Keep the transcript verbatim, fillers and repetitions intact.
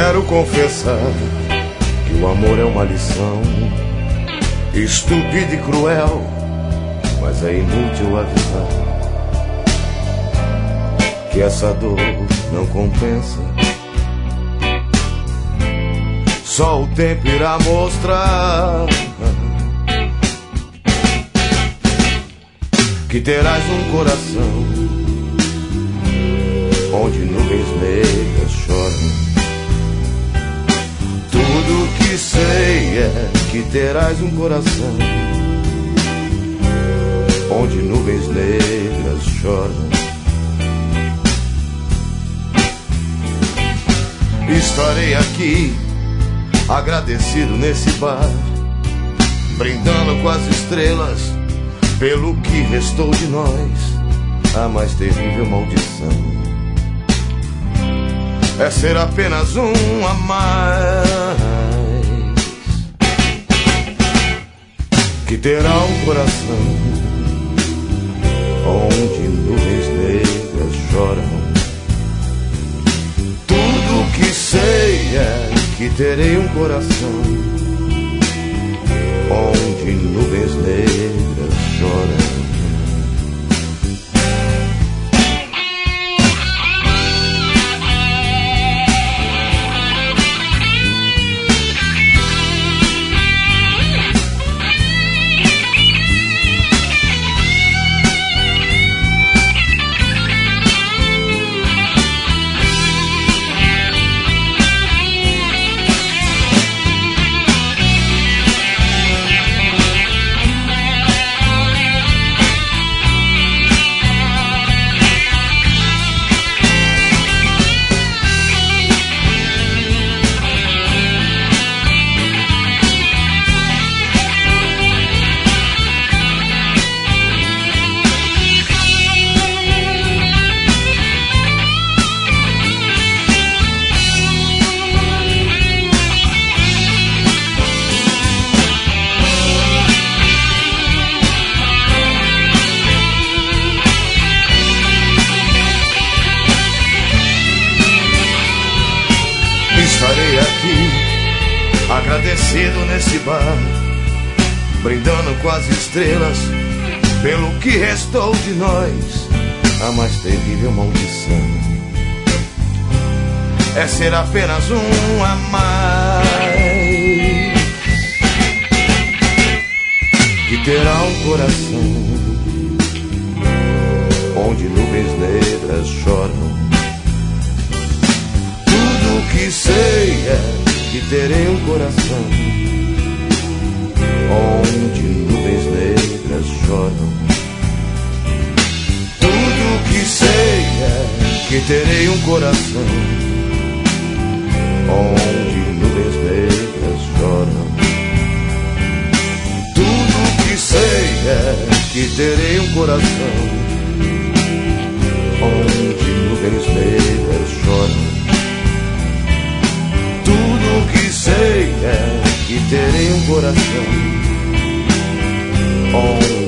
Quero confessar que o amor é uma lição estúpida e cruel, mas é inútil avisar que essa dor não compensa. Só o tempo irá mostrar que terás um coração onde nuvens negras choram. Tudo que sei é que terás um coração onde nuvens negras choram. Estarei aqui agradecido nesse bar, brindando com as estrelas pelo que restou de nós. A mais terrível maldição é ser apenas um a mais, que terá um coração onde nuvens negras choram. Tudo que sei é que terei um coração onde nuvens negras choram. Estarei aqui agradecido nesse bar, brindando com as estrelas pelo que restou de nós. A mais terrível maldição é ser apenas um a mais, que terá um coração onde nuvens negras choram. Tudo que sei é que terei um coração onde nuvens negras choram. Tudo que sei é que terei um coração onde nuvens negras choram. Tudo que sei é que terei um coração onde nuvens negras choram. Tudo que sei é que terei um coração onde